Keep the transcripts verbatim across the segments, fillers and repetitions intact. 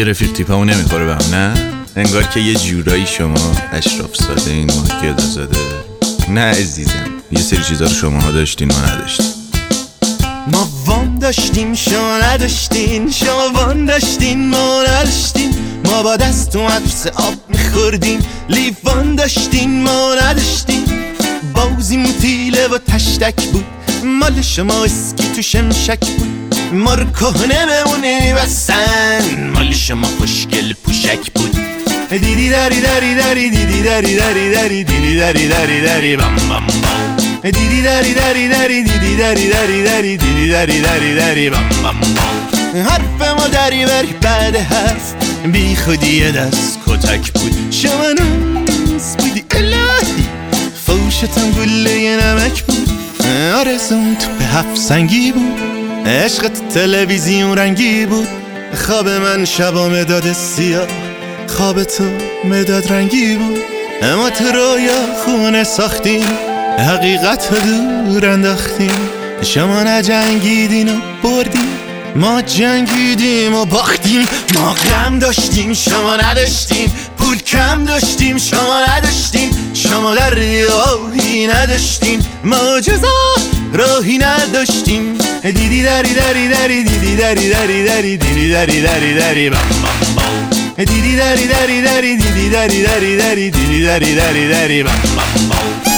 حرفای رفیق تیپمون نمیخوره به هم، نه؟ انگار که یه جورایی شما اشراف ساده این ماه گدا زاده. نه عزیزم، یه سری چیزا رو شماها داشتین ما نداشتیم. ما وام داشتیم شما نداشتین، شما وام داشتین ما نداشتین. ما با دست تو مدرسه آب میخوردیم، لیوان داشتین ما نداشتین. بازیمون تیله و تشتک بود، مال شما اسکی تو شمشک بود. ما رو کهنه بمونه بسن، مال شما خوشگل پوشک بود. دیدی داری داری داری دیدی داری داری داری دیدی داری داری داری بام بام بام. دیدی داری داری داری دیدی داری داری داری دیدی داری داری داری بام بام بام. حرف ما داری بری بعد حرف، بی خودی دست کتک بود. شما ناز بودی الهی، فوشتم گله نمک بود. آرزون تو به هفت سنگی بود، عشقت تلویزیون رنگی بود. خواب من شبا مداد سیاه، خواب تو مداد رنگی بود. اما تو رویا خونه ساختیم، حقیقت رو دور انداختیم. شما نجنگیدین و بردیم، ما جنگیدیم و باختیم. ما غم داشتیم شما نداشتیم، پول کم داشتیم شما نداشتیم. شما در راهی نداشتیم، ما جزا راهی نداشتیم. دیدی داری داری داری دیدی داری داری داری دیدی داری داری داری بام بام بام. دیدی داری داری داری دیدی داری داری داری دیدی داری داری داری بام بام بام.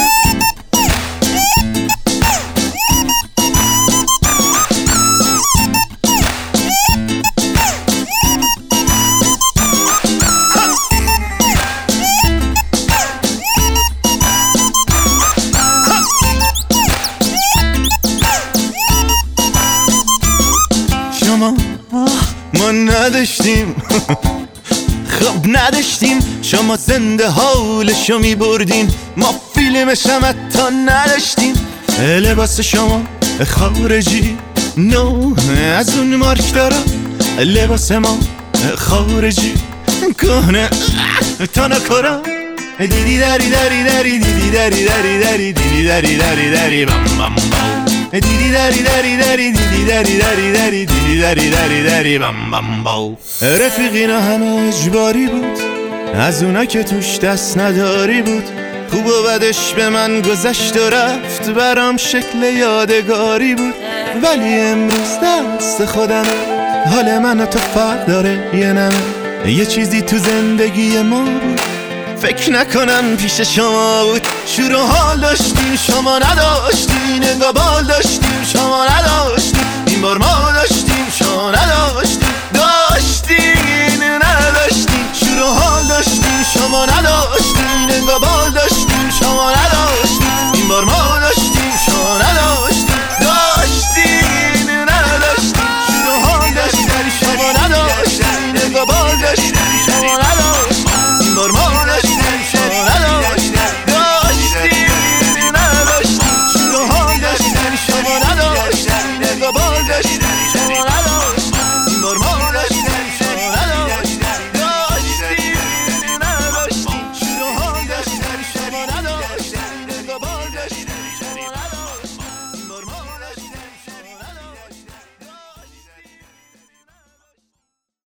ما نداشتیم خب نداشتیم، شما زنده حالشو می بردین. ما فیلمش هم حتی نداشتیم. لباس شما خارجی نو از اون مارک دارم، لباس ما خارجی کهنه تا نکرم. دیدی داری داری داری دیدی داری داری داری دیدی داری داری داری بام بام بام. دیدی داری داری داری دیدی داری داری داری دیدی داری داری داری بام بام بام. رفیقینا همه اجباری بود، از اونا که توش دست نداری بود. خوب و بدش به من گذشت و رفت، برام شکل یادگاری بود. ولی امروز دست خودمه، حال من و تو فرق داره یه نمه. یه چیزی تو زندگی ما بود، فکر نکنم پیش شما بود. شور و حال داشتیم شما نداشتین، انگار بال داشتیم شما نداشتین. این بار ما داشتیم شما نداشتین، داشتین نداشتین. شور و حال داشتیم شما نداشتین.